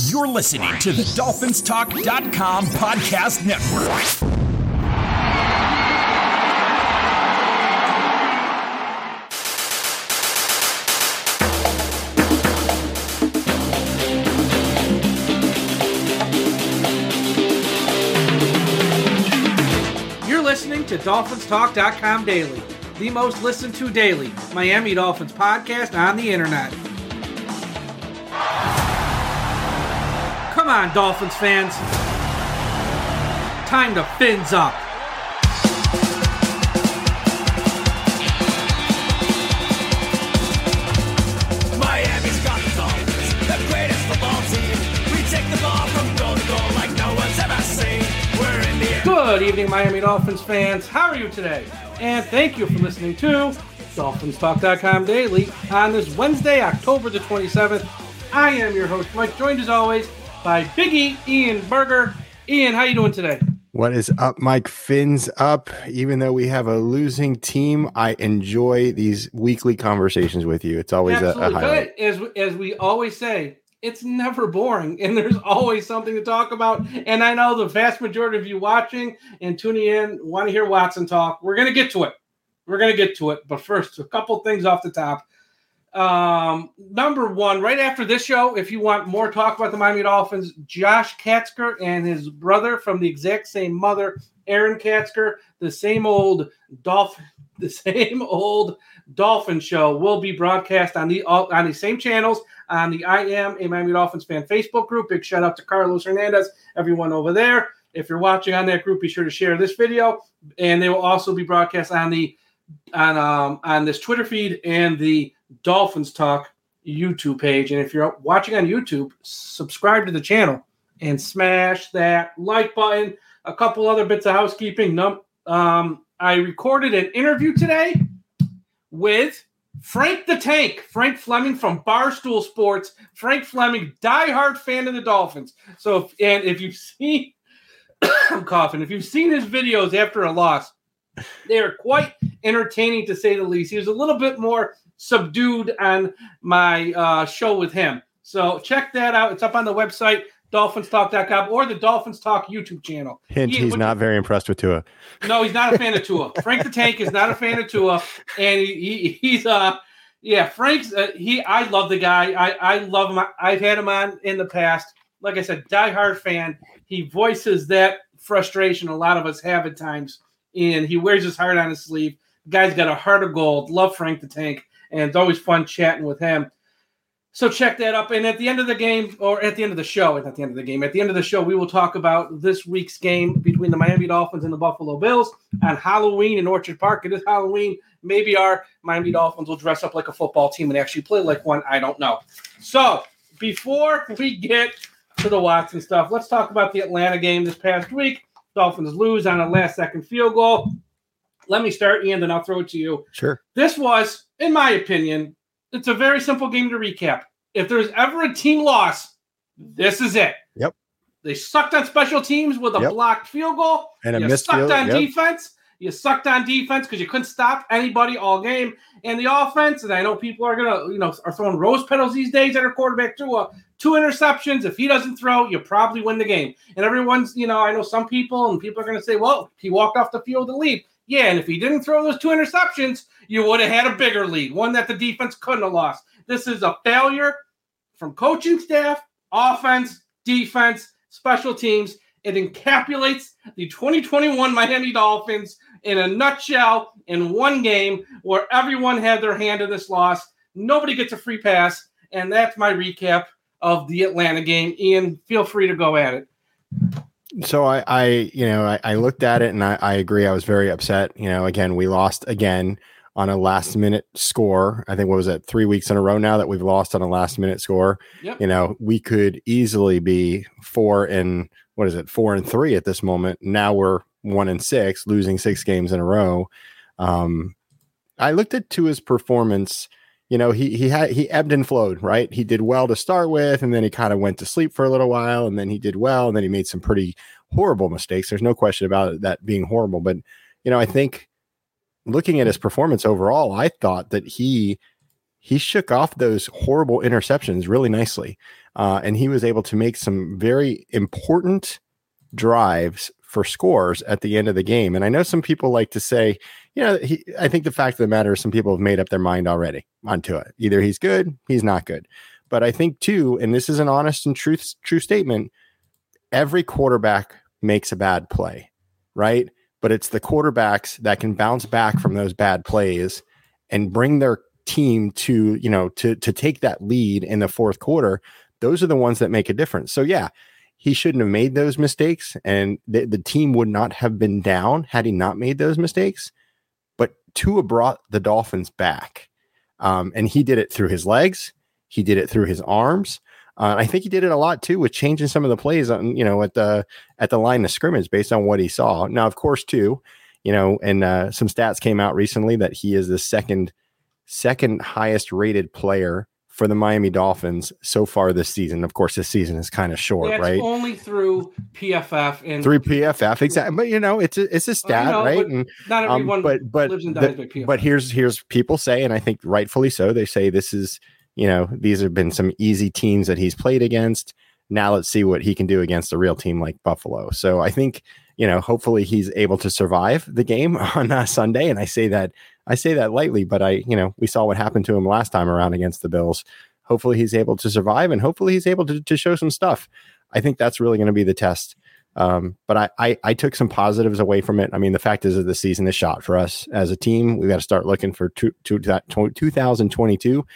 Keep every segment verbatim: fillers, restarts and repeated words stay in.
You're listening to the Dolphins Talk dot com podcast network. You're listening to Dolphins Talk dot com Daily, the most listened to daily Miami Dolphins podcast on the internet. Come on, Dolphins fans. Time to fins up. Miami's got the Dolphins, the greatest football team. We take the ball from goal to goal like no one's ever seen. We're in the air. Good evening, Miami Dolphins fans. How are you today? And thank you for listening to Dolphins Talk dot com Daily on this Wednesday, October the twenty-seventh. I am your host, Mike, joined as always by Biggie Ian Berger. Ian, how you doing today? What is up, Mike? Fins up. Even though we have a losing team, I enjoy these weekly conversations with you. It's always a, a highlight. As, as we always say, it's never boring, and there's always something to talk about. And I know the vast majority of you watching and tuning in want to hear Watson talk. We're going to get to it. We're going to get to it. But first, a couple things off the top. Um, number one, right after this show, if you want more talk about the Miami Dolphins, Josh Katzker and his brother from the exact same mother, Aaron Katzker, the same old Dolphin, the same old Dolphin show will be broadcast on the on the same channels on the I Am a Miami Dolphins Fan Facebook group. Big shout out to Carlos Hernandez, everyone over there. If you're watching on that group, be sure to share this video, and they will also be broadcast on the on um on this Twitter feed and the Dolphins Talk YouTube page. And if you're watching on YouTube, subscribe to the channel and smash that like button. A couple other bits of housekeeping. Um, I recorded an interview today with Frank the Tank, Frank Fleming from Barstool Sports. Frank Fleming, diehard fan of the Dolphins. So, if, and if you've seen, I'm coughing, if you've seen his videos after a loss, they are quite entertaining to say the least. He was a little bit more subdued on my uh, show with him. So check that out. It's up on the website, Dolphins Talk dot com, or the Dolphins Talk YouTube channel. Hint, Ian, he's not very impressed with Tua. No, he's not a fan of Tua. Frank the Tank is not a fan of Tua. And he, he, he's, uh, yeah, Frank's, uh, he, I love the guy. I, I love him. I've had him on in the past. Like I said, diehard fan. He voices that frustration a lot of us have at times. And he wears his heart on his sleeve. The guy's got a heart of gold. Love Frank the Tank. And it's always fun chatting with him. So check that up. And at the end of the game, or at the end of the show, at the end of the game, at the end of the show, we will talk about this week's game between the Miami Dolphins and the Buffalo Bills on Halloween in Orchard Park. It is Halloween. Maybe our Miami Dolphins will dress up like a football team and actually play like one. I don't know. So before we get to the Watson stuff, let's talk about the Atlanta game this past week. Dolphins lose on a last-second field goal. Let me start, Ian, then I'll throw it to you. Sure. This was, in my opinion, it's a very simple game to recap. If there's ever a team loss, this is it. Yep. They sucked on special teams with a Yep. blocked field goal. And a you missed sucked field, on yep. defense. You sucked on defense because you couldn't stop anybody all game. And the offense, and I know people are gonna, you know, are throwing rose petals these days at our quarterback too. Uh, two interceptions. If he doesn't throw, you probably win the game. And everyone's, you know, I know some people and people are gonna say, well, he walked off the field to lead. Yeah, and if he didn't throw those two interceptions, you would have had a bigger lead, one that the defense couldn't have lost. This is a failure from coaching staff, offense, defense, special teams. It encapsulates the twenty twenty-one Miami Dolphins in a nutshell in one game where everyone had their hand in this loss. Nobody gets a free pass, and that's my recap of the Atlanta game. Ian, feel free to go at it. So I, I you know, I, I looked at it and I, I agree. I was very upset. You know, again, we lost again on a last minute score. I think, what was it, three weeks in a row now that we've lost on a last minute score. Yep. You know, we could easily be four and what is it, four and three at this moment. Now we're one and six, losing six games in a row. Um, I looked at Tua's performance. You know, he he had he ebbed and flowed, right? He did well to start with, and then he kind of went to sleep for a little while, and then he did well, and then he made some pretty horrible mistakes. There's no question about it, that being horrible. But, you know, I think looking at his performance overall, I thought that he he shook off those horrible interceptions really nicely. Uh, and he was able to make some very important drives for scores at the end of the game. And I know some people like to say, you know, he, I think the fact of the matter is some people have made up their mind already onto it. Either he's good, he's not good. But I think too, and this is an honest and truth, true statement, every quarterback makes a bad play, right? But it's the quarterbacks that can bounce back from those bad plays and bring their team to, you know, to, to take that lead in the fourth quarter. Those are the ones that make a difference. So yeah, he shouldn't have made those mistakes, and the, the team would not have been down had he not made those mistakes. But Tua brought the Dolphins back, um, and he did it through his legs. He did it through his arms. Uh, I think he did it a lot too with changing some of the plays on, you know, at the at the line of scrimmage based on what he saw. Now, of course, too, you know, and uh, some stats came out recently that he is the second second highest rated player for the Miami Dolphins so far this season. Of course, this season is kind of short, That's right? Only through P F F and through P F F, exactly. But you know, it's a it's a stat, know, right? but And not everyone um, but but lives and dies the, by P F F. but here's here's people say, and I think rightfully so. They say this is, you know, these have been some easy teams that he's played against. Now let's see what he can do against a real team like Buffalo. So I think, you know, hopefully he's able to survive the game on uh, Sunday. And I say that I say that lightly, but I, you know, we saw what happened to him last time around against the Bills. Hopefully he's able to survive, and hopefully he's able to, to show some stuff. I think that's really going to be the test. Um, but I, I, I took some positives away from it. I mean, the fact is that the season is shot for us as a team. We've got to start looking for two, two, two thousand twenty-two.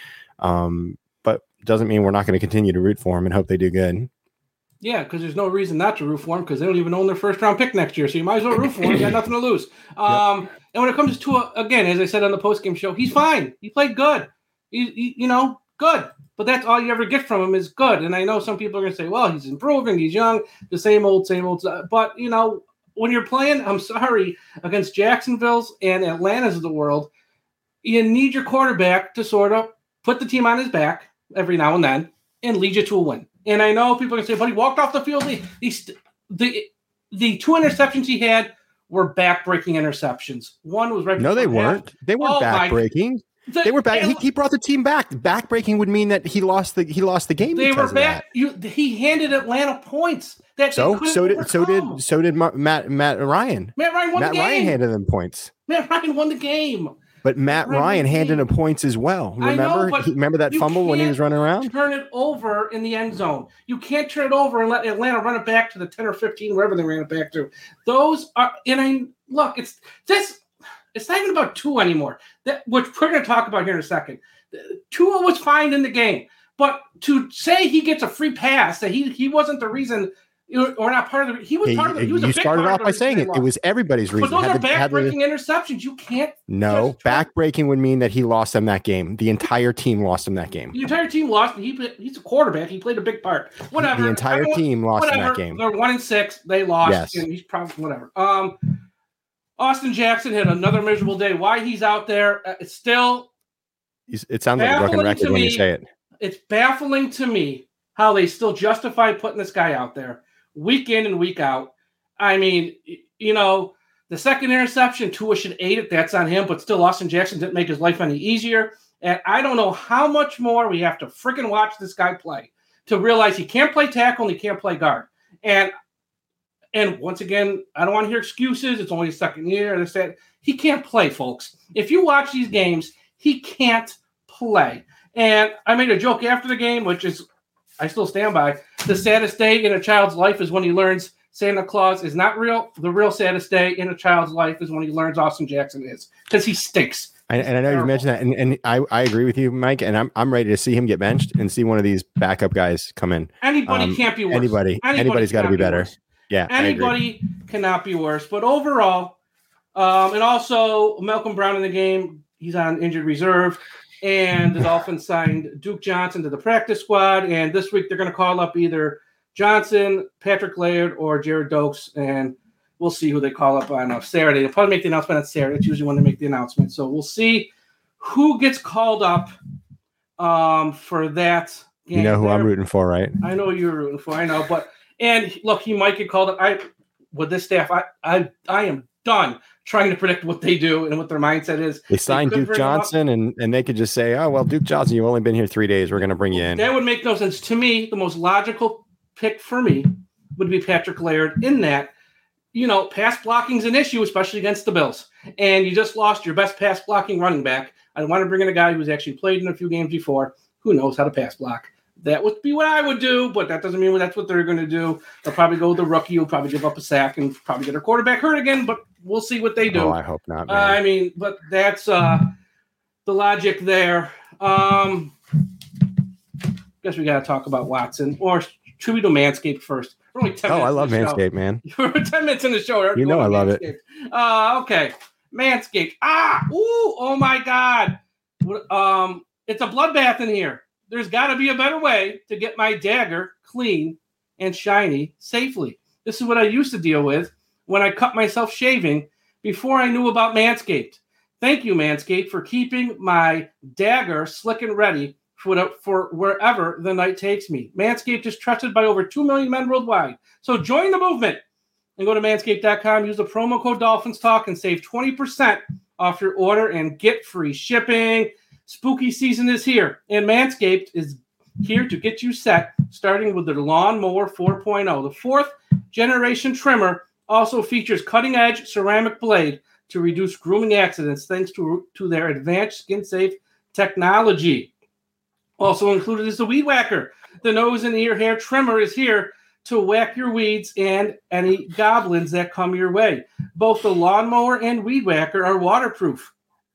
Um, but doesn't mean we're not going to continue to root for them and hope they do good. Yeah, because there's no reason not to root for them, because they don't even own their first round pick next year. So you might as well root for them. You got nothing to lose. Um, yep. And when it comes to, a, again, as I said on the postgame show, he's fine. He played good. He, he, you know, good. But that's all you ever get from him is good. And I know some people are going to say, well, he's improving. He's young. The same old, same old. But, you know, when you're playing, I'm sorry, against Jacksonville's and Atlanta's of the world, you need your quarterback to sort of put the team on his back every now and then and lead you to a win. And I know people are going to say, but he walked off the field. He, he, the, the two interceptions he had were back-breaking interceptions. One was right. No, they weren't. They weren't oh back-breaking. The, they were back. He, he brought the team back. Back-breaking would mean that he lost the he lost the game. They were back. Of that. You, he handed Atlanta points. That so so did overcome. so did so did Matt Matt Ryan. Matt Ryan won Matt the game. Ryan handed them points. Matt Ryan won the game. But Matt Ryan, Ryan handed him points as well. Remember? Know, he, remember that fumble when he was running around? Turn it over in the end zone. You can't turn it over and let Atlanta run it back to the ten or fifteen, wherever they ran it back to. Those are, and I look, it's this. It's not even about Tua anymore. That which we're going to talk about here in a second. Tua was fine in the game, but to say he gets a free pass, that he he wasn't the reason. Or not part of the. He was part of the. He was you a big started part off by saying it. It was everybody's reason. But those had are the, back-breaking the, interceptions. You can't. No, back-breaking would mean that he lost them that game. The entire team lost him that game. The entire team lost. And he he's a quarterback. He played a big part. Whatever. The entire team lost whatever. in that game. They're one and six. They lost. Yes. And he's probably whatever. Um, Austin Jackson had another miserable day. Why he's out there? Uh, it's still. It sounds like a broken record when you say it. It's baffling to me how they still justify putting this guy out there. Week in and week out. I mean, you know, the second interception, Tua should ate it. That's on him. But still, Austin Jackson didn't make his life any easier. And I don't know how much more we have to freaking watch this guy play to realize he can't play tackle and he can't play guard. And and once again, I don't want to hear excuses. It's only his second year. This, that. He can't play, folks. If you watch these games, he can't play. And I made a joke after the game, which is I still stand by. The saddest day in a child's life is when he learns Santa Claus is not real. The real saddest day in a child's life is when he learns Austin Jackson is, because he stinks. And, and I know you mentioned that, and, and I, I agree with you, Mike. And I'm I'm ready to see him get benched and see one of these backup guys come in. Anybody um, can't be worse. Anybody, Anybody anybody's got to be better. Worse. Yeah, anybody cannot be worse. But overall, um, and also Malcolm Brown in the game, he's on injured reserve. And the Dolphins signed Duke Johnson to the practice squad. And this week they're going to call up either Johnson, Patrick Laird, or Jared Dokes. And we'll see who they call up on uh, Saturday. They'll probably make the announcement on Saturday. It's usually when they make the announcement. So we'll see who gets called up um, for that game. You know who there. I'm rooting for, right? I know you're rooting for. I know. But and look, he might get called up. I with this staff, I I I am done trying to predict what they do and what their mindset is. They signed They could Duke bring him up. Johnson, and, and they could just say, oh, well, Duke Johnson, you've only been here three days. We're going to bring you in. That would make no sense. To me, the most logical pick for me would be Patrick Laird in that, you know, pass blocking is an issue, especially against the Bills. And you just lost your best pass blocking running back. I want to bring in a guy who's actually played in a few games before, who knows how to pass block. That would be what I would do, but that doesn't mean that's what they're going to do. They'll probably go with the rookie who'll probably give up a sack and probably get their quarterback hurt again, but we'll see what they do. Oh, I hope not, man. Uh, I mean, but that's uh, the logic there. Um, guess we got to talk about Watson. Or should we do Manscaped first? We're only ten Oh, minutes I love in the show. Manscaped, man. We're ten minutes in the show. We're You know going I love Manscaped. it. Uh, okay. Manscaped. Ah, ooh, oh my God. What- Um, it's a bloodbath in here. There's got to be a better way to get my dagger clean and shiny safely. This is what I used to deal with when I cut myself shaving before I knew about Manscaped. Thank you, Manscaped, for keeping my dagger slick and ready for, the, for wherever the night takes me. Manscaped is trusted by over two million men worldwide. So join the movement and go to manscaped dot com. Use the promo code Dolphins Talk and save twenty percent off your order and get free shipping. Spooky season is here, and Manscaped is here to get you set, starting with their Lawnmower four point oh. The fourth generation trimmer also features cutting-edge ceramic blade to reduce grooming accidents thanks to, to their advanced skin-safe technology. Also included is the Weed Whacker. The nose and ear hair trimmer is here to whack your weeds and any goblins that come your way. Both the Lawnmower and Weed Whacker are waterproof.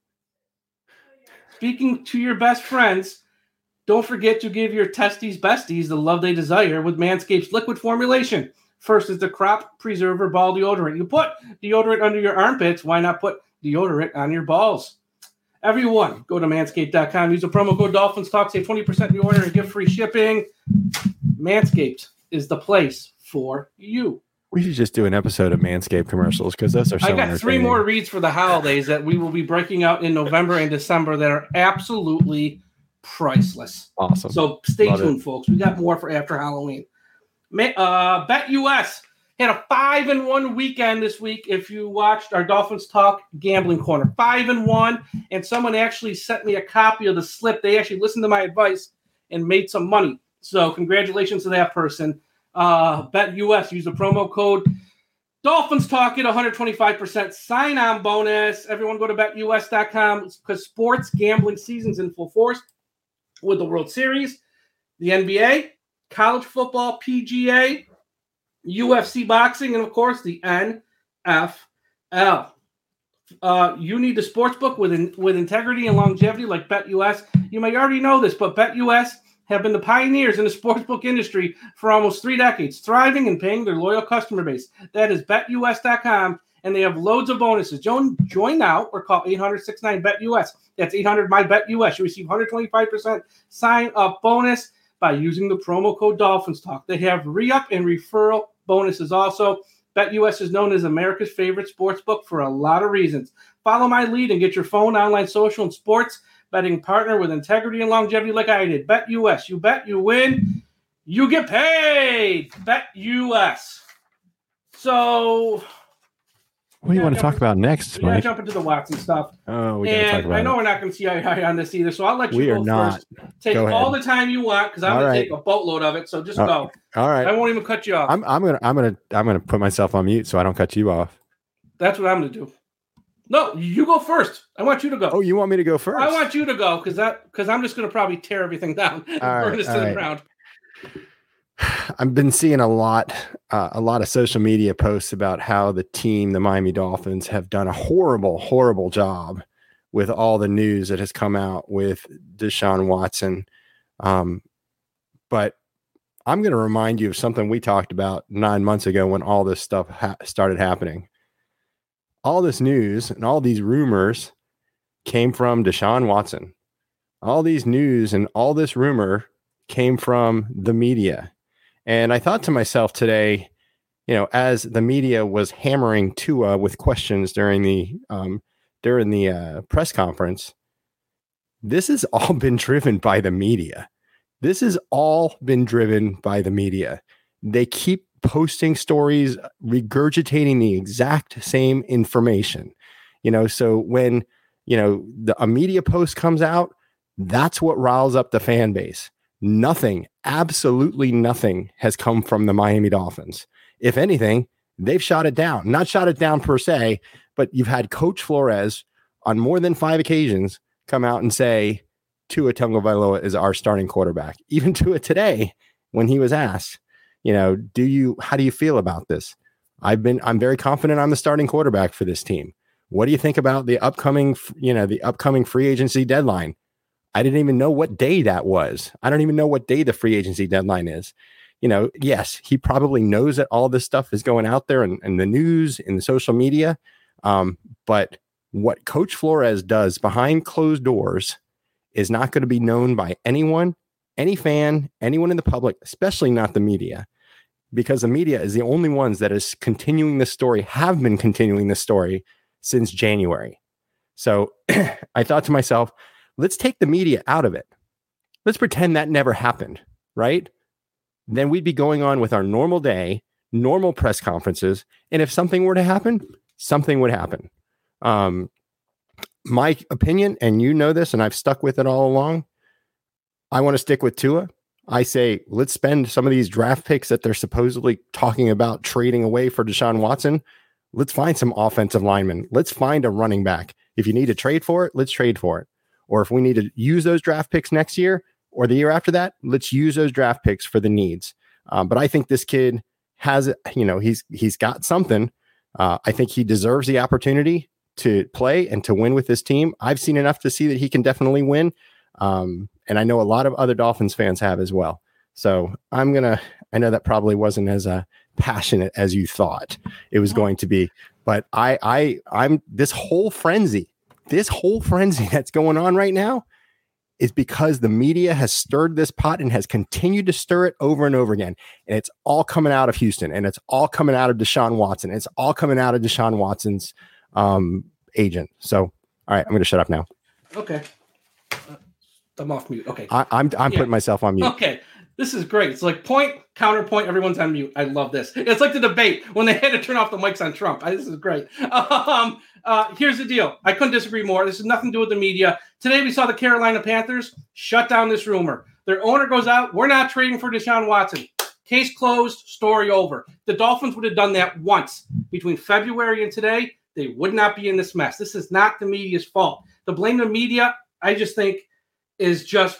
Speaking to your best friends, don't forget to give your testes besties the love they desire with Manscaped's liquid formulation. First is the Crop Preserver Ball Deodorant. You put deodorant under your armpits. Why not put deodorant on your balls? Everyone, go to manscaped dot com. Use the promo code Dolphins Talk. Save twenty percent in your order and get free shipping. Manscaped is the place for you. We should just do an episode of Manscaped commercials because those are so I got three entertaining. more reads for the holidays that we will be breaking out in November and December that are absolutely priceless. Awesome. So stay Love tuned, it. folks. We got more for after Halloween. Ma- Uh, BetUS had a five and one weekend this week. If you watched our Dolphins Talk Gambling Corner, five and one, and someone actually sent me a copy of the slip. They actually listened to my advice and made some money. So congratulations to that person. Uh, BetUS, use the promo code Dolphins Talk, get one hundred twenty-five percent sign-on bonus. Everyone go to bet U S dot com because sports gambling season's in full force with the World Series, the N B A, college football, P G A, U F C boxing, and, of course, the N F L. Uh, you need the sports book with, in, with integrity and longevity like BetUS. You may already know this, but BetUS have been the pioneers in the sportsbook industry for almost three decades, thriving and paying their loyal customer base. That is bet U S dot com, and they have loads of bonuses. Join, join now or call eight hundred, six nine, bet U S. That's eight hundred, my bet U S. You receive one hundred twenty-five percent sign-up bonus by using the promo code Dolphins Talk. They have re-up and referral bonuses also. BetUS is known as America's favorite sportsbook for a lot of reasons. Follow my lead and get your phone, online, social, and sports betting partner with integrity and longevity like I did. BetUS. You bet, you win, you get paid. BetUS. So, What do you Yeah, want to jump- talk about next, we got to Mike? jump into the Watson stuff. Oh, we got to talk And about I know it. we're not going to see eye to eye on this either, so I'll let you We go are not. first. Take Go all ahead. the time you want because I'm All going right. to take a boatload of it, so just Oh, go. All I right. won't even cut you off. I'm I'm gonna I'm gonna I'm gonna put myself on mute so I don't cut you off. That's what I'm going to do. No, you go first. I want you to go. Oh, you want me to go first? I want you to go because that because I'm just going to probably tear everything down and All burn right, this to all the right. ground. I've been seeing a lot, uh, a lot of social media posts about how the team, the Miami Dolphins, have done a horrible, horrible job with all the news that has come out with Deshaun Watson. Um, but I'm going to remind you of something we talked about nine months ago when all this stuff ha- started happening. All this news and all these rumors came from Deshaun Watson. All these news and all this rumor came from the media. And I thought to myself today, you know, as the media was hammering Tua with questions during the um, during the uh, press conference, this has all been driven by the media. This has all been driven by the media. They keep posting stories, regurgitating the exact same information. You know, so when, you know, the, a media post comes out, that's what riles up the fan base. Nothing, absolutely nothing has come from the Miami Dolphins. If anything, they've shot it down. Not shot it down per se, but you've had Coach Flores on more than five occasions come out and say, Tua Tagovailoa is our starting quarterback. Even Tua today, when he was asked, you know, do you, how do you feel about this? I've been, I'm very confident I'm the starting quarterback for this team. What do you think about the upcoming, you know, the upcoming free agency deadline? I didn't even know what day that was. I don't even know what day the free agency deadline is. You know, yes, he probably knows that all this stuff is going out there in, in the news, in the social media. Um, but what Coach Flores does behind closed doors is not going to be known by anyone, any fan, anyone in the public, especially not the media, because the media is the only ones that is continuing this story, have been continuing this story since January. So I thought to myself, let's take the media out of it. Let's pretend that never happened, right? Then we'd be going on with our normal day, normal press conferences. And if something were to happen, something would happen. Um, my opinion, and you know this, and I've stuck with it all along, I want to stick with Tua. I say, let's spend some of these draft picks that they're supposedly talking about trading away for Deshaun Watson. Let's find some offensive linemen. Let's find a running back. If you need to trade for it, let's trade for it. Or if we need to use those draft picks next year or the year after that, let's use those draft picks for the needs. Um, but I think this kid has, you know, he's he's got something. Uh, I think he deserves the opportunity to play and to win with this team. I've seen enough to see that he can definitely win. Um, and I know a lot of other Dolphins fans have as well. So I'm going to, I know that probably wasn't as uh, passionate as you thought it was going to be, but I, I, I'm this whole frenzy, this whole frenzy that's going on right now is because the media has stirred this pot and has continued to stir it over and over again. And it's all coming out of Houston, and it's all coming out of Deshaun Watson. It's all coming out of Deshaun Watson's um, agent. So, all right, I'm going to shut up now. Okay. Uh, I'm off mute. Okay. I, I'm, I'm Yeah. putting myself on mute. Okay. This is great. It's like point, counterpoint, everyone's on mute. I love this. It's like the debate when they had to turn off the mics on Trump. I, this is great. Um, uh, here's the deal. I couldn't disagree more. This has nothing to do with the media. Today we saw the Carolina Panthers shut down this rumor. Their owner goes out, we're not trading for Deshaun Watson. Case closed, story over. The Dolphins would have done that once. Between February and today, they would not be in this mess. This is not the media's fault. The blame the media, I just think, is just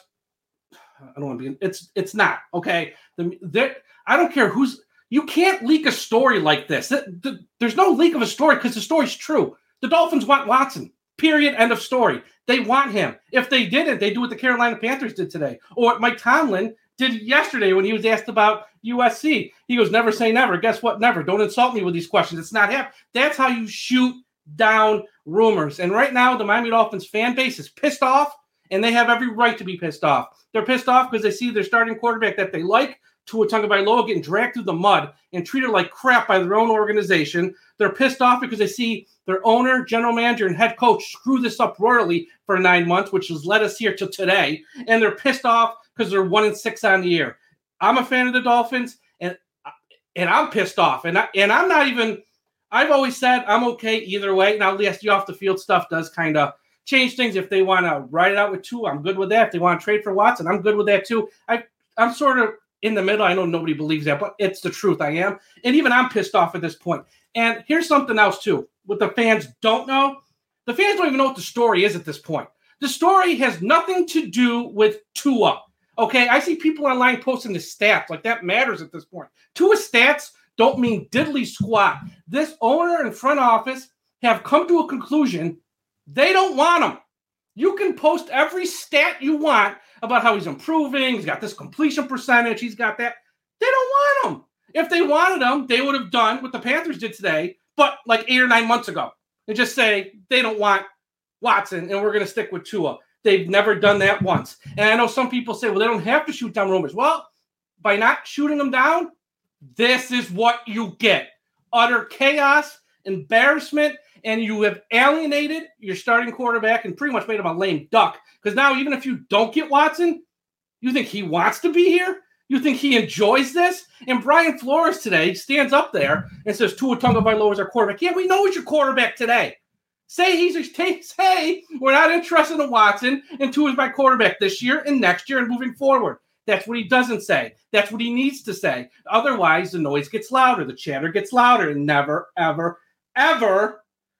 I don't want to be. It's it's not okay. The, I don't care who's. You can't leak a story like this. The, the, there's no leak of a story because the story's true. The Dolphins want Watson. Period. End of story. They want him. If they didn't, they do what the Carolina Panthers did today, or what Mike Tomlin did yesterday when he was asked about U S C. He goes, "Never say never." Guess what? Never. Don't insult me with these questions. It's not happening. That's how you shoot down rumors. And right now, the Miami Dolphins fan base is pissed off. And they have every right to be pissed off. They're pissed off because they see their starting quarterback that they like, Tua Tagovailoa, getting dragged through the mud and treated like crap by their own organization. They're pissed off because they see their owner, general manager, and head coach screw this up royally for nine months, which has led us here to today. And they're pissed off because they're one and six on the year. I'm a fan of the Dolphins, and and I'm pissed off. And I, and I'm not even. I've always said I'm okay either way. Now, yes, the off the field stuff does kind of change things. If they want to ride it out with Tua, I'm good with that. If they want to trade for Watson, I'm good with that too. I, I'm sort of in the middle. I know nobody believes that, but it's the truth. I am. And even I'm pissed off at this point. And here's something else too. What the fans don't know, the fans don't even know what the story is at this point. The story has nothing to do with Tua. Okay, I see people online posting the stats like that matters at this point. Tua's stats don't mean diddly squat. This owner and front office have come to a conclusion. They don't want him. You can post every stat you want about how he's improving. He's got this completion percentage. He's got that. They don't want him. If they wanted him, they would have done what the Panthers did today, but like eight or nine months ago. And just say they don't want Watson and we're going to stick with Tua. They've never done that once. And I know some people say, well, they don't have to shoot down rumors. Well, by not shooting them down, this is what you get. Utter chaos, embarrassment, and you have alienated your starting quarterback and pretty much made him a lame duck. Because now, even if you don't get Watson, you think he wants to be here? You think he enjoys this? And Brian Flores today stands up there and says, Tua Tagovailoa is our quarterback. Yeah, we know he's your quarterback today. Say he's a, say we're not interested in Watson, and Tua is my quarterback this year and next year and moving forward. That's what he doesn't say. That's what he needs to say. Otherwise, the noise gets louder, the chatter gets louder, and never, ever, ever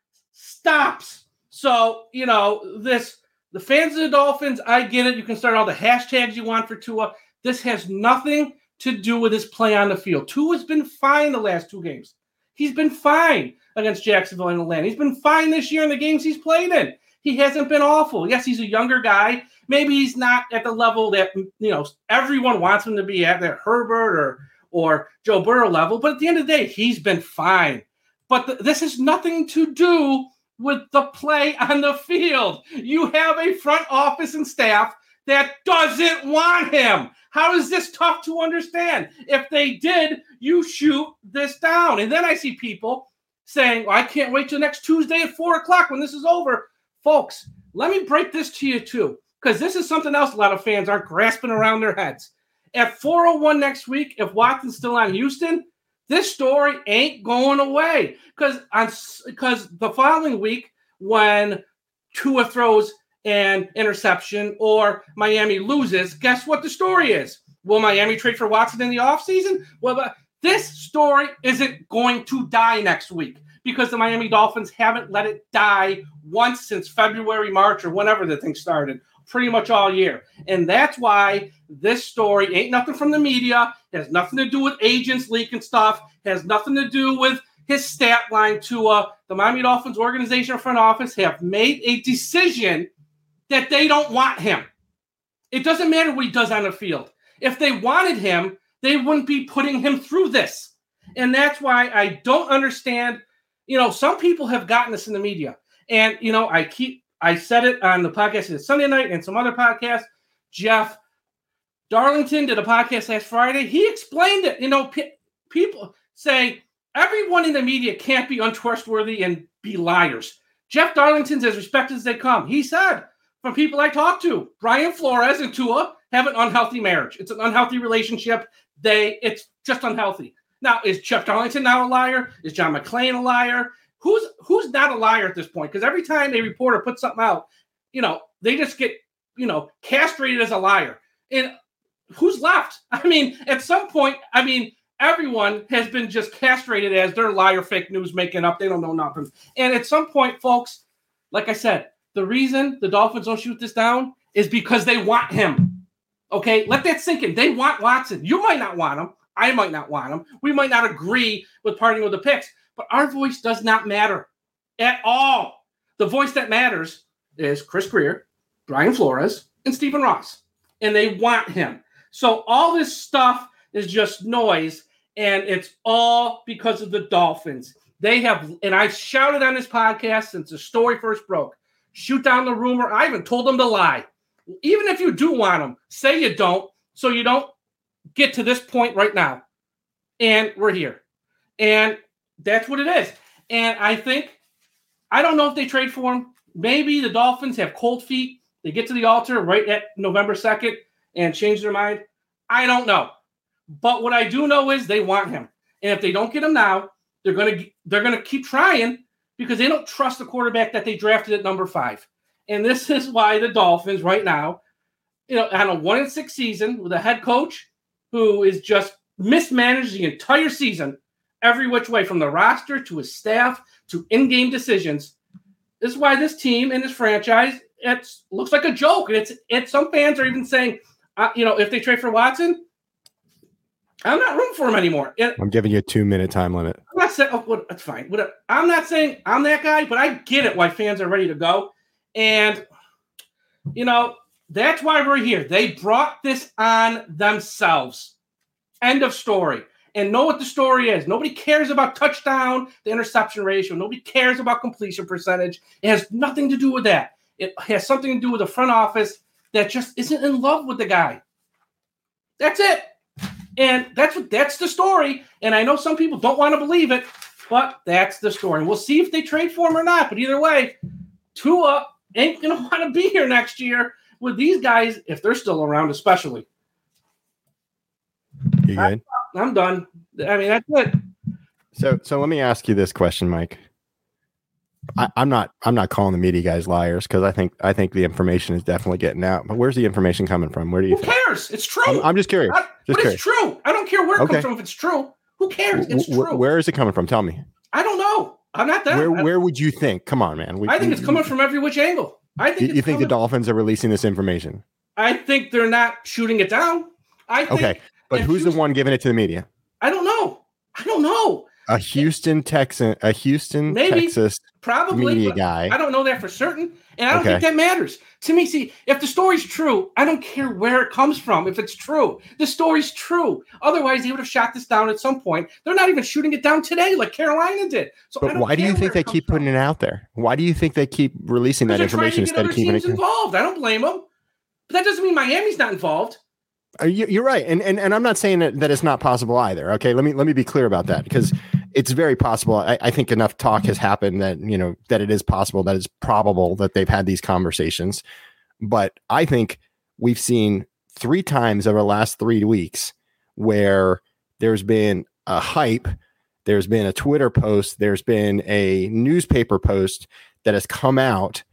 stops. So, you know, this the fans of the Dolphins, I get it. You can start all the hashtags you want for Tua. This has nothing to do with his play on the field. Tua's been fine the last two games. He's been fine against Jacksonville and Atlanta. He's been fine this year in the games he's played in. He hasn't been awful. Yes, he's a younger guy. Maybe he's not at the level that, you know, everyone wants him to be at, that Herbert or or Joe Burrow level. But at the end of the day, he's been fine. But the, this has nothing to do with the play on the field. You have a front office and staff that doesn't want him. How is this tough to understand? If they did, you shoot this down. And then I see people saying, well, I can't wait till next Tuesday at four o'clock when this is over. Folks, let me break this to you too, because this is something else a lot of fans aren't grasping around their heads. At four oh one next week, if Watson's still on Houston, this story ain't going away. Because on because the following week, when Tua throws an interception or Miami loses, guess what the story is? Will Miami trade for Watson in the offseason? Well, but this story isn't going to die next week because the Miami Dolphins haven't let it die once since February, March, or whenever the thing started, pretty much all year. And that's why this story ain't nothing from the media, has nothing to do with agents leaking stuff, has nothing to do with his stat line. To uh, the Miami Dolphins organization front office have made a decision that they don't want him. It doesn't matter what he does on the field. If they wanted him, they wouldn't be putting him through this. And that's why I don't understand. You know, some people have gotten this in the media. And, you know, I keep, I said it on the podcast Sunday night and some other podcasts. Jeff Darlington did a podcast last Friday. He explained it. You know, pe- people say everyone in the media can't be untrustworthy and be liars. Jeff Darlington's as respected as they come. He said, from people I talked to, Brian Flores and Tua have an unhealthy marriage. It's an unhealthy relationship. They, it's just unhealthy. Now, is Jeff Darlington now a liar? Is John McClain a liar? Who's who's not a liar at this point? Because every time a reporter puts something out, you know, they just get, you know, castrated as a liar. And who's left? I mean, at some point, I mean, everyone has been just castrated as their liar, fake news, making up. They don't know nothing. And at some point, folks, like I said, the reason the Dolphins don't shoot this down is because they want him. Okay, let that sink in. They want Watson. You might not want him. I might not want him. We might not agree with parting with the picks, but our voice does not matter at all. The voice that matters is Chris Greer, Brian Flores, and Stephen Ross, and they want him. So all this stuff is just noise, and it's all because of the Dolphins. They have, and I shouted on this podcast since the story first broke, shoot down the rumor. I even told them to lie. Even if you do want them, say you don't, so you don't get to this point right now. And we're here. And that's what it is. And I think, I don't know if they trade for him. Maybe the Dolphins have cold feet. They get to the altar right at November second and change their mind. I don't know. But what I do know is they want him. And if they don't get him now, they're going to they're going to keep trying because they don't trust the quarterback that they drafted at number five. And this is why the Dolphins right now, you know, on a one and six season with a head coach who is just mismanaged the entire season, every which way, from the roster to his staff to in-game decisions. This is why this team and this franchise, it looks like a joke. And it's it's some fans are even saying, uh, you know, if they trade for Watson, I'm not rooting for him anymore. It, I'm giving you a two-minute time limit. I'm not saying, oh, well, that's fine. Whatever. I'm not saying I'm that guy, but I get it why fans are ready to go. And, you know, that's why we're here. They brought this on themselves. End of story. And know what the story is. Nobody cares about touchdown, the interception ratio. Nobody cares about completion percentage. It has nothing to do with that. It has something to do with the front office that just isn't in love with the guy. That's it. And that's what that's the story. And I know some people don't want to believe it, but that's the story. We'll see if they trade for him or not. But either way, Tua ain't going to want to be here next year with these guys if they're still around, especially. You good? I, I'm done. I mean, that's it. So, so let me ask you this question, Mike. I, I'm not. I'm not calling the media guys liars because I think I think the information is definitely getting out. But where's the information coming from? Where do you? Who think? cares? It's true. I'm, I'm just curious. I, just but curious. it's true. I don't care where it Okay. comes from. If it's true, who cares? It's W- true. Where is it coming from? Tell me. I don't know. I'm not that. Where I, Where would you think? Come on, man. We, I think we, it's coming from every which angle. I think. You, it's you think coming, the Dolphins are releasing this information? I think they're not shooting it down. I think Okay, but who's Houston, the one giving it to the media? I don't know. I don't know. A Houston Texan, a Houston, Maybe. Texas Probably media but guy. I don't know that for certain, and I don't Okay. think that matters to me. See, if the story's true, I don't care where it comes from. If it's true, the story's true. Otherwise, they would have shot this down at some point. They're not even shooting it down today, like Carolina did. So, I But don't why do you care think where they it keep comes putting from. it out there? Why do you think they keep releasing that Because they're trying information to get instead other of keeping teams it? involved. I don't blame them, but that doesn't mean Miami's not involved. Uh, you- You're right, and and and I'm not saying that, that it's not possible either. Okay, let me let me be clear about that because it's very possible. I, I think enough talk has happened that you know that it is possible, that it's probable that they've had these conversations. But I think we've seen three times over the last three weeks where there's been a hype, there's been a Twitter post, there's been a newspaper post that has come out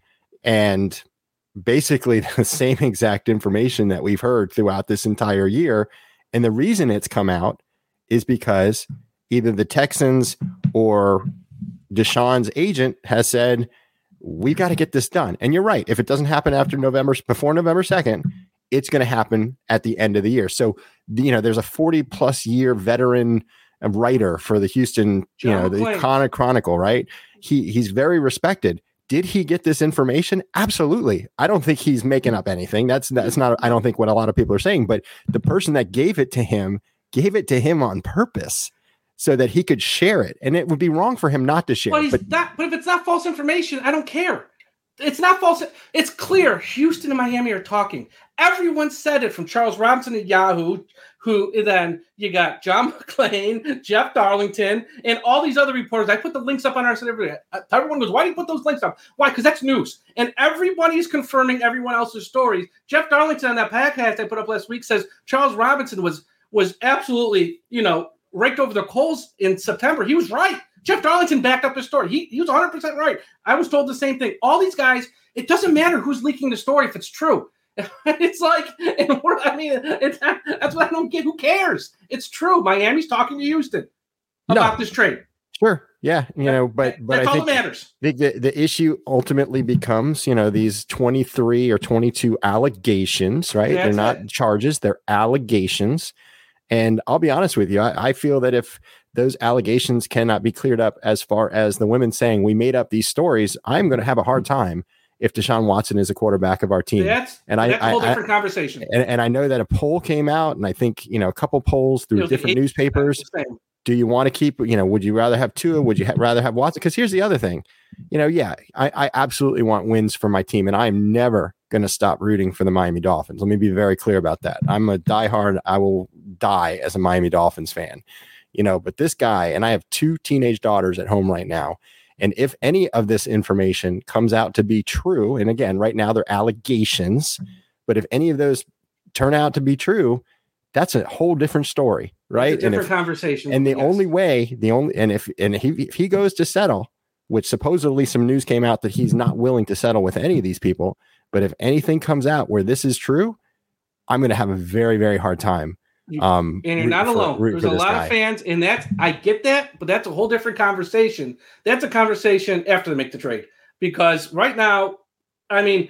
and basically the same exact information that we've heard throughout this entire year. And the reason it's come out is because either the Texans or Deshaun's agent has said, we've got to get this done. And you're right. If it doesn't happen after November, before November second, it's going to happen at the end of the year. So, you know, there's a forty plus year veteran writer for the Houston, you John know, the McClain. Chronic Chronicle, right? He he's very respected. Did he get this information? Absolutely. I don't think he's making up anything. That's that's not, I don't think what a lot of people are saying, but the person that gave it to him gave it to him on purpose so that he could share it. And it would be wrong for him not to share But it. he's But not. But if it's not false information, I don't care. It's not false. It's clear. Houston and Miami are talking. Everyone said it, from Charles Robinson at Yahoo, who then you got John McClain, Jeff Darlington, and all these other reporters. I put the links up on our site. Everybody, everyone goes, "Why do you put those links up?" Why? Because that's news, and everybody is confirming everyone else's stories. Jeff Darlington on that podcast I put up last week says Charles Robinson was was absolutely, you know, raked over the coals in September. He was right. Jeff Darlington backed up his story. He, he was one hundred percent right. I was told the same thing. All these guys, it doesn't matter who's leaking the story if it's true. It's like, and we're, I mean, it's, that's what I don't get. Who cares? It's true. Miami's talking to Houston about No. this trade. sure. Yeah. You know, but, but That's I all think that matters. the, the, the issue ultimately becomes, you know, these twenty-three or twenty-two allegations, right? That's They're not it. charges, they're allegations. And I'll be honest with you, I, I feel that if those allegations cannot be cleared up as far as the women saying we made up these stories, I'm going to have a hard time if Deshaun Watson is a quarterback of our team. That's, and I- that's a whole I- I- different conversation. And, and I know that a poll came out, and I think, you know, a couple polls It through was the different eight- newspapers. the same. Do you want to keep, you know, would you rather have Tua? Would you ha- rather have Watson? Because here's the other thing, you know, yeah, I, I absolutely want wins for my team, and I am never going to stop rooting for the Miami Dolphins. Let me be very clear about that. I'm a diehard. I will die as a Miami Dolphins fan, you know, but this guy, and I have two teenage daughters at home right now. And if any of this information comes out to be true, and again, right now they're allegations, but if any of those turn out to be true, that's a whole different story, right? It's a And different if, conversation. and the Yes. only way, the only, and if, and he, if he goes to settle, which supposedly some news came out that he's not willing to settle with any of these people, but if anything comes out where this is true, I'm going to have a very, very hard time. You- Um, And you're root not for- alone. root There's for a this lot guy. of fans, and that's, I get that, but that's a whole different conversation. That's a conversation after they make the trade. Because right now, I mean,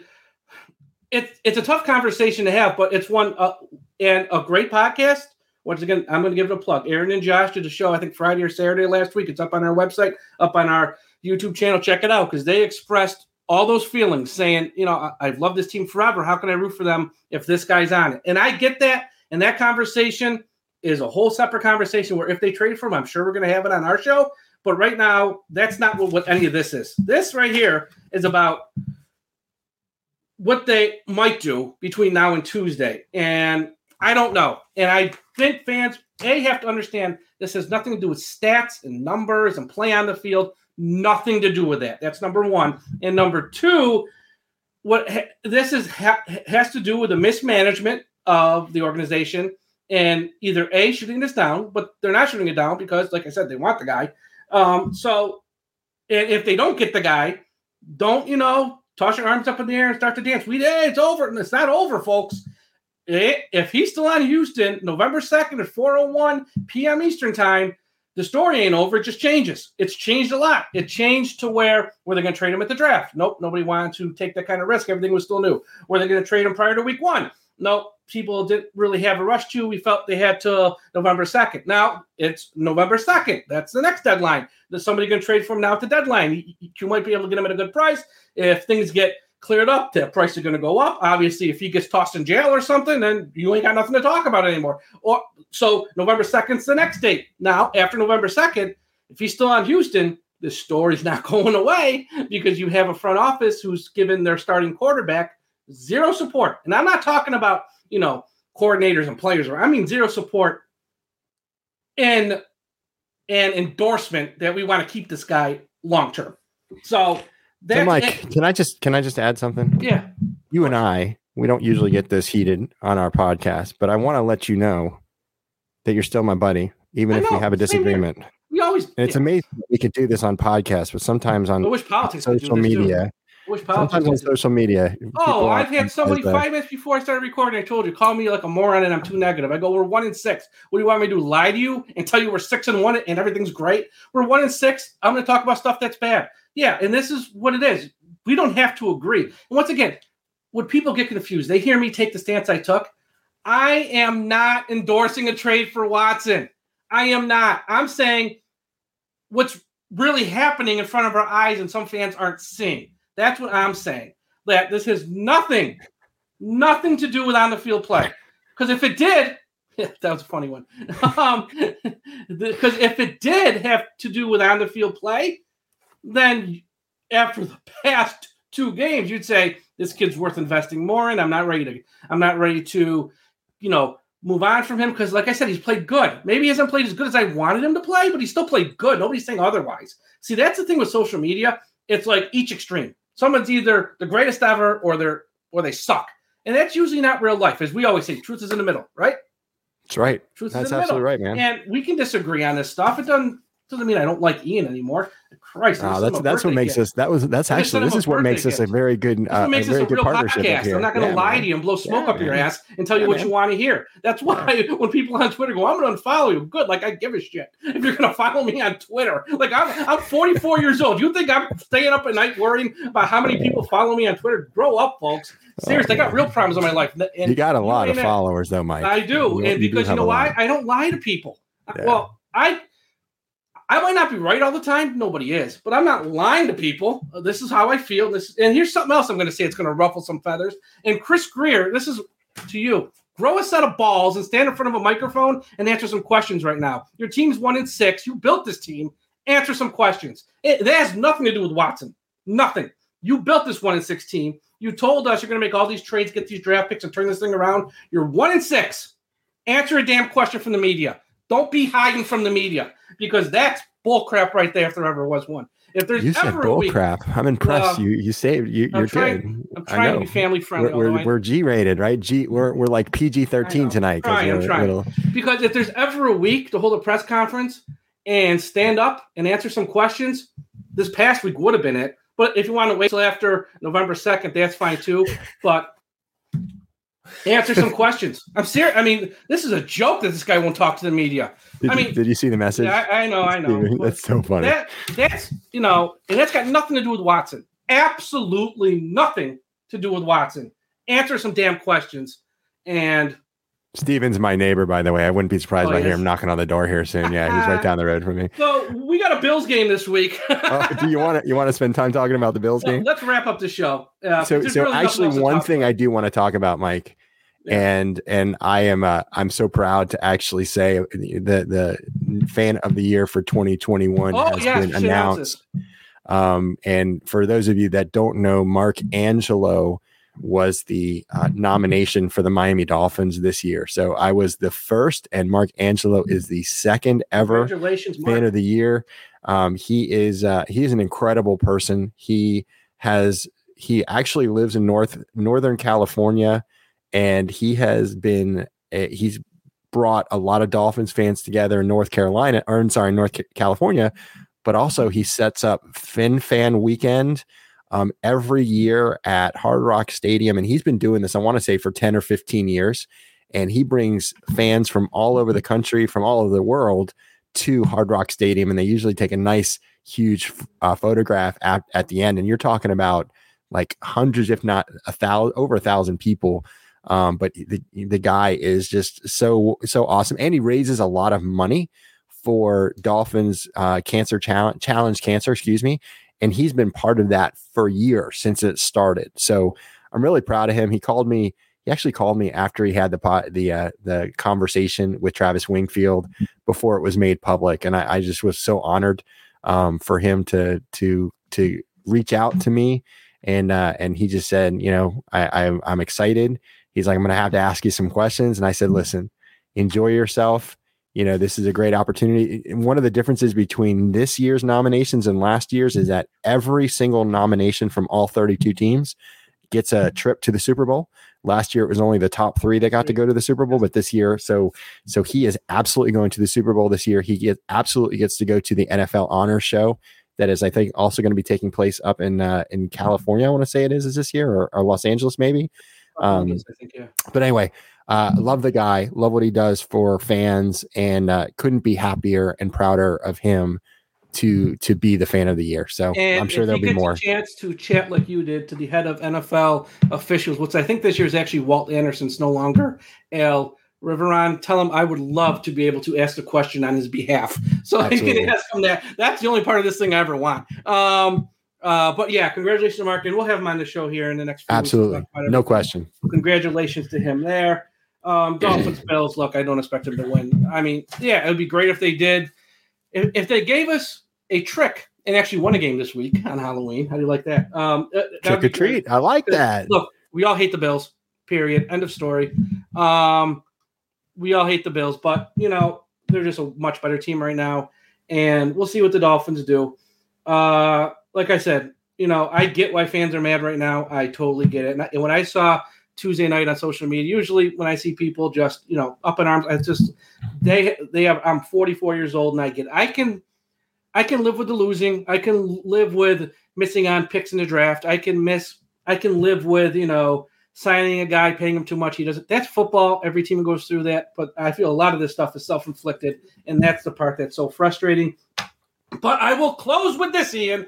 it's it's a tough conversation to have, but it's one uh, and a great podcast. Once again, I'm going to give it a plug. Aaron and Josh did a show, I think Friday or Saturday last week. It's up on our website, up on our YouTube channel. Check it out, because they expressed all those feelings, saying, you know, I- I've loved this team forever. How can I root for them if this guy's on it? And I get that. And that conversation is a whole separate conversation where if they trade for him, I'm sure we're going to have it on our show. But right now, that's not what, what any of this is. This right here is about what they might do between now and Tuesday. And I don't know. And I think fans, A, have to understand this has nothing to do with stats and numbers and play on the field. Nothing to do with that. That's number one. And number two, what ha- this is ha- has to do with the mismanagement of the organization and either A, shooting this down, but they're not shooting it down because, like I said, they want the guy. Um, so And if they don't get the guy, don't, you know, toss your arms up in the air and start to dance. We, hey, it's over. And it's not over, folks. It, if he's still on Houston, November second at four oh one p.m. Eastern time, the story ain't over. It just changes. It's changed a lot. It changed to where, were they going to trade him at the draft? Nope. Nobody wanted to take that kind of risk. Everything was still new. Were they going to trade him prior to week one? Nope. People didn't really have a rush to. We felt they had to November second. Now it's November second. That's the next deadline. There's somebody going to trade for him now at the deadline. You, you might be able to get him at a good price. If things get cleared up, the price is going to go up. Obviously, if he gets tossed in jail or something, then you ain't got nothing to talk about anymore. Or so November second is the next date. Now, after November second, if he's still on Houston, this story's not going away because you have a front office who's given their starting quarterback zero support. And I'm not talking about, you know, coordinators and players. I mean zero support and and endorsement that we want to keep this guy long term. So that's so Mike, it. can I just can I just add something? Yeah. You and I, we don't usually get this heated on our podcast, but I want to let you know that you're still my buddy, even I if know, we have a disagreement. We always and it's yeah. amazing that we could do this on podcasts, but sometimes on I wish politics social media. Which Sometimes on social media. Oh, I've had somebody the, five minutes before I started recording. I told you, call me like a moron and I'm too negative. I go, we're one and six. What do you want me to do? Lie to you and tell you we're six and one and everything's great? We're one and six. I'm going to talk about stuff that's bad. Yeah, and this is what it is. We don't have to agree. And once again, when people get confused, they hear me take the stance I took. I am not endorsing a trade for Watson. I am not. I'm saying what's really happening in front of our eyes and some fans aren't seeing. That's what I'm saying. That this has nothing, nothing to do with on the field play. Because if it did, that was a funny one. um, because if it did have to do with on the field play, then after the past two games, you'd say this kid's worth investing more in. I'm not ready to. I'm not ready to, you know, move on from him because, like I said, he's played good. Maybe he hasn't played as good as I wanted him to play, but he still played good. Nobody's saying otherwise. See, that's the thing with social media. It's like each extreme. Someone's either the greatest ever or they're or they suck. And that's usually not real life. As we always say, truth is in the middle, right? That's right. Truth that's is in the absolutely middle. right, man. And we can disagree on this stuff. It doesn't doesn't mean I don't like Ian anymore. Christ, oh, that's that's what makes gift. us. That was that's actually this is what makes us a very good uh, makes a very us a good real partnership podcast. here. I'm not going to yeah, lie man. to you and blow smoke yeah, up man. your ass and tell you yeah, what man. you want to hear. That's why when people on Twitter go, I'm going to unfollow you. Good, like I give a shit if you're going to follow me on Twitter. Like I'm I'm forty-four years old. You think I'm staying up at night worrying about how many people follow me on Twitter? Grow up, folks. Seriously, oh, I got real problems in my life. And you got a lot of that, followers, though, Mike. I do, you, and you because do you know why? lot. I don't lie to people. Yeah. Well, I. I might not be right all the time. Nobody is, but I'm not lying to people. This is how I feel. This, and here's something else I'm going to say. It's going to ruffle some feathers. And Chris Greer, this is to you. Grow a set of balls and stand in front of a microphone and answer some questions right now. Your team's one in six. You built this team. Answer some questions. It, that has nothing to do with Watson. Nothing. You built this one in six team. You told us you're going to make all these trades, get these draft picks, and turn this thing around. You're one in six. Answer a damn question from the media. Don't be hiding from the media because that's bull crap right there if there ever was one. If there's you said ever bull a week, crap. I'm impressed. Uh, you you saved you. You're I'm trying, good. I'm trying to be family friendly. We're we're, we're G rated, right? G we're we're like P G thirteen tonight. I'm trying, I'm trying. Little... Because if there's ever a week to hold a press conference and stand up and answer some questions, this past week would have been it. But if you want to wait till after November second, that's fine too. But answer some questions. I'm serious. I mean, this is a joke that this guy won't talk to the media. Did I mean, you, did you see the message? Yeah, I, I know, I know. That's so funny. That, that's, you know, and that's got nothing to do with Watson. Absolutely nothing to do with Watson. Answer some damn questions. And Steven's my neighbor, by the way. I wouldn't be surprised oh, if I yes. hear him knocking on the door here soon. Yeah, he's right down the road from me. So we got a Bills game this week. oh, do you want to you want to spend time talking about the Bills game? Let's wrap up the show. Uh, so, so really actually, one thing about. I do want to talk about, Mike. Yeah. And and I am uh, I'm so proud to actually say the the fan of the year for twenty twenty-one oh, has yes, been announced. Um, and for those of you that don't know, Mark Angelo was the uh, nomination for the Miami Dolphins this year. So I was the first, and Mark Angelo is the second ever Congratulations, fan Mark. of the year. Um, he is uh, he's an incredible person. He has he actually lives in North Northern California. And he has been, uh, he's brought a lot of Dolphins fans together in North Carolina, or I'm sorry, North California, but also he sets up FinFan Weekend um, every year at Hard Rock Stadium. And he's been doing this, I want to say, for ten or fifteen years. And he brings fans from all over the country, from all over the world to Hard Rock Stadium. And they usually take a nice, huge uh, photograph at, at the end. And you're talking about like hundreds, if not a thousand, over a thousand people. Um, but the, the guy is just so, so awesome. And he raises a lot of money for Dolphins uh, cancer challenge, challenge cancer, excuse me. And he's been part of that for years since it started. So I'm really proud of him. He called me, he actually called me after he had the, the, uh, the conversation with Travis Wingfield before it was made public. And I, I just was so honored um, for him to, to, to reach out to me. And, uh, and he just said, you know, I, I I'm excited. He's like, I'm going to have to ask you some questions. And I said, listen, enjoy yourself. You know, this is a great opportunity. And one of the differences between this year's nominations and last year's is that every single nomination from all thirty-two teams gets a trip to the Super Bowl. Last year, it was only the top three that got to go to the Super Bowl, but this year, so so he is absolutely going to the Super Bowl this year. He get, absolutely gets to go to the N F L Honors Show. That is, I think, also going to be taking place up in uh, in California. I want to say it is, is this year or, or Los Angeles, maybe. Um, I think, yeah. But anyway, uh, love the guy, love what he does for fans, and uh, couldn't be happier and prouder of him to to be the fan of the year. So and I'm sure there'll be more. A chance to chat like you did to the head of N F L officials, which I think this year is actually Walt Anderson's no longer Al Riveron. Tell him I would love to be able to ask the question on his behalf, so Absolutely. I can ask him that. That's the only part of this thing I ever want. Um, Uh, but yeah, congratulations to Mark, and we'll have him on the show here in the next few Absolutely. weeks. Absolutely. No question. Congratulations to him there. Um, Dolphins, Bills, look, I don't expect them to win. I mean, yeah, it would be great if they did. If, if they gave us a trick and actually won a game this week on Halloween, how do you like that? Um, Trick or treat. I like that. Look, we all hate the Bills, period. End of story. Um, we all hate the Bills, but, you know, they're just a much better team right now, and we'll see what the Dolphins do. Uh, Like I said, you know, I get why fans are mad right now. I totally get it. And, I, and when I saw Tuesday night on social media, usually when I see people just, you know, up in arms, I just they they have. I'm forty-four years old, and I get. I can, I can live with the losing. I can live with missing on picks in the draft. I can miss. I can live with you know signing a guy, paying him too much. He doesn't. That's football. Every team goes through that. But I feel a lot of this stuff is self-inflicted, and that's the part that's so frustrating. But I will close with this, Ian.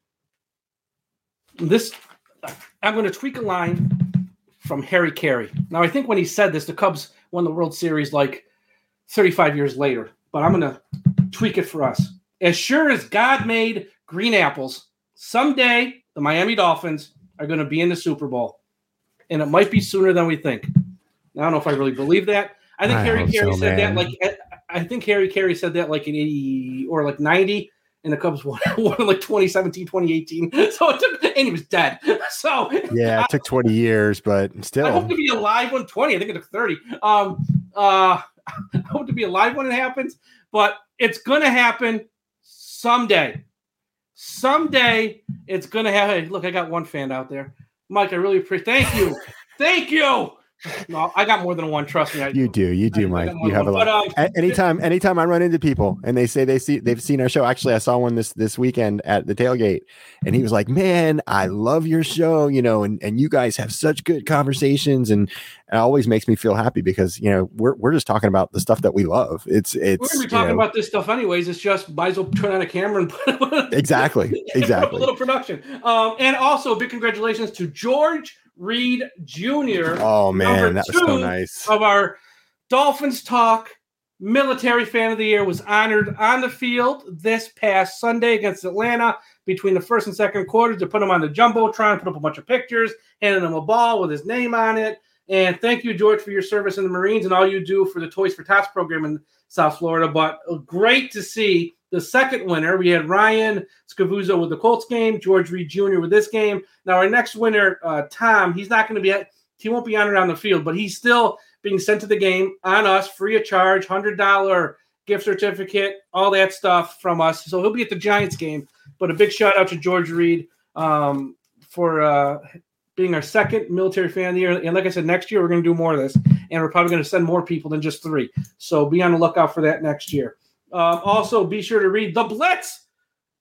This, I'm going to tweak a line from Harry Carey. Now, I think when he said this, the Cubs won the World Series like thirty-five years later. But I'm going to tweak it for us. As sure as God made green apples, someday the Miami Dolphins are going to be in the Super Bowl. And it might be sooner than we think. I don't know if I really believe that. I think I Harry Carey so, said man. that like I think Harry Carey said that like in eighty or like ninety. And the Cubs won, won like twenty seventeen, twenty eighteen. So it took, and he was dead. So yeah, it took twenty years, but still. I hope to be alive when twenty. I think it took thirty. Um, uh, I hope to be alive when it happens, but it's going to happen someday. Someday it's going to happen. Hey, look, I got one fan out there. Mike, I really appreciate Thank you. Thank you. No, I got more than one. Trust me. I you do. You do, Mike. You have a lot. But, um, anytime, anytime I run into people and they say they see they've seen our show. Actually, I saw one this this weekend at the tailgate, and he was like, "Man, I love your show. You know, and, and you guys have such good conversations, and it always makes me feel happy because you know we're we're just talking about the stuff that we love. It's it's we're gonna be talking you know, about this stuff anyways. It's just might as well turn on a camera and put exactly exactly a little production. Um, and also big congratulations to George Reed Junior Oh man, that was so nice. Of our Dolphins Talk Military Fan of the Year was honored on the field this past Sunday against Atlanta between the first and second quarters to put him on the Jumbotron, put up a bunch of pictures, handing him a ball with his name on it. And thank you, George, for your service in the Marines and all you do for the Toys for Tots program in South Florida. But great to see the second winner. We had Ryan Scavuzzo with the Colts game, George Reed Junior with this game. Now, our next winner, uh, Tom, he's not going to be at, he won't be honored on the field, but he's still being sent to the game on us, free of charge, one hundred dollars gift certificate, all that stuff from us. So he'll be at the Giants game. But a big shout out to George Reed um, for uh, being our second military fan of the year. And like I said, next year we're going to do more of this, and we're probably going to send more people than just three. So be on the lookout for that next year. Um, also, be sure to read The Blitz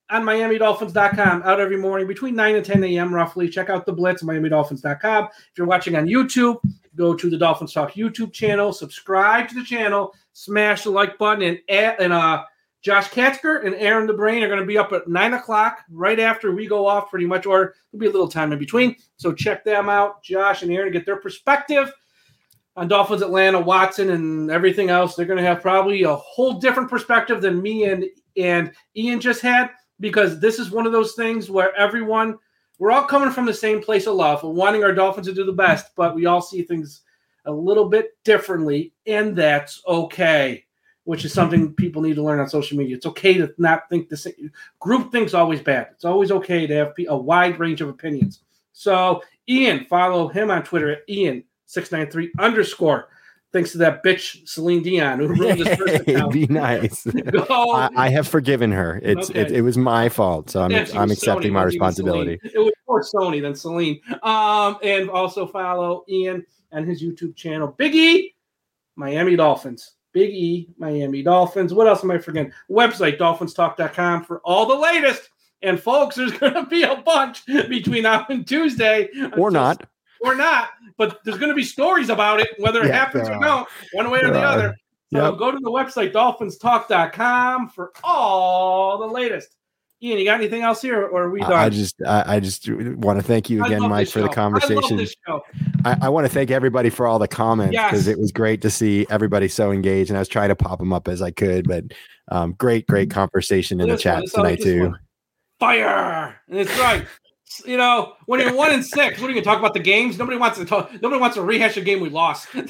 on Miami Dolphins dot com out every morning between nine and ten a.m. roughly. Check out the Blitz on Miami Dolphins dot com. If you're watching on YouTube, go to the Dolphins Talk YouTube channel, subscribe to the channel, smash the like button, and and uh, Josh Katzker and Aaron the Brain are going to be up at nine o'clock right after we go off pretty much, or there'll be a little time in between. So check them out, Josh and Aaron, to get their perspective on Dolphins, Atlanta, Watson, and everything else. They're going to have probably a whole different perspective than me and, and Ian just had, because this is one of those things where everyone, we're all coming from the same place of love, wanting our Dolphins to do the best, but we all see things a little bit differently, and that's okay, which is something people need to learn on social media. It's okay to not think the same. Group think's always bad. It's always okay to have a wide range of opinions. So, Ian, follow him on Twitter at Ian six nine three underscore. Thanks to that bitch Celine Dion who ruined his first account. Be nice. I, I have forgiven her. It's okay. it, it was my fault, so I'm yeah, I'm accepting Sony, my responsibility. It was more Sony than Celine. Um, and also follow Ian and his YouTube channel, Big E Miami Dolphins. Big E Miami Dolphins. What else am I forgetting? Website dolphins talk dot com for all the latest. And folks, there's going to be a bunch between now and Tuesday, or not, or not. But there's going to be stories about it, whether it yeah, happens or are. not, one way or the other. So yep. Go to the website, dolphins talk dot com, for all the latest. Ian, you got anything else here, or are we done? I just, I, I just want to thank you again, Mike, for the conversation. I love this show. I, I want to thank everybody for all the comments, because yes. it was great to see everybody so engaged, and I was trying to pop them up as I could. But um, great, great conversation in this the chat tonight too. One. Fire, and it's right. You know, when you're one and six, what are you going to talk about the games? Nobody wants to talk. Nobody wants to rehash a game we lost. no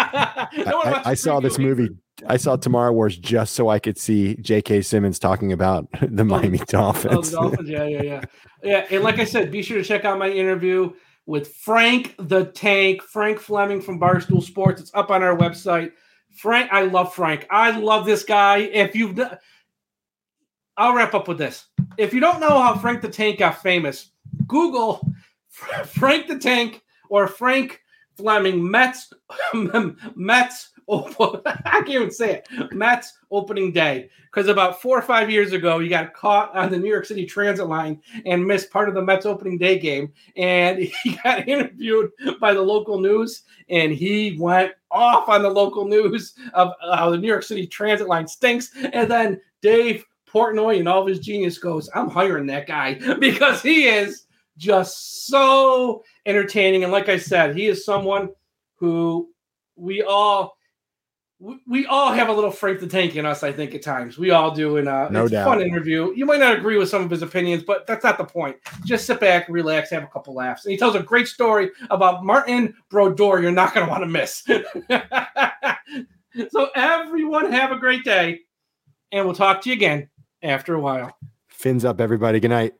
I, I saw this movie. I saw Tomorrow Wars just so I could see J K. Simmons talking about the Miami Dolphins. Oh, the Dolphins. Yeah, yeah, yeah, yeah. And like I said, be sure to check out my interview with Frank the Tank, Frank Fleming from Barstool Sports. It's up on our website. Frank, I love Frank. I love this guy. If you've, I'll wrap up with this. If you don't know how Frank the Tank got famous, Google Frank the Tank or Frank Fleming Mets Mets. I can't even say it. Mets opening day, because about four or five years ago, he got caught on the New York City Transit line and missed part of the Mets opening day game, and he got interviewed by the local news, and he went off on the local news of how the New York City Transit line stinks, and then Dave Portnoy and all of his genius goes, I'm hiring that guy, because he is just so entertaining. And like I said, he is someone who we all we, we all have a little Frank the Tank in us, I think, at times. We all do. And uh, no it's doubt. A fun interview. You might not agree with some of his opinions, but that's not the point. Just sit back, relax, have a couple laughs. And he tells a great story about Martin Brodeur you're not going to want to miss. So everyone have a great day, and we'll talk to you again after a while. Fins up, everybody. Good night.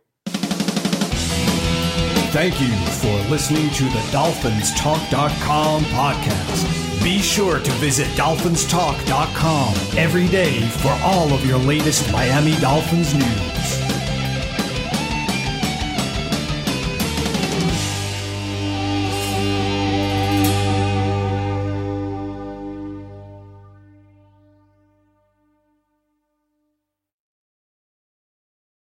Thank you for listening to the dolphins talk dot com podcast. Be sure to visit dolphins talk dot com every day for all of your latest Miami Dolphins news.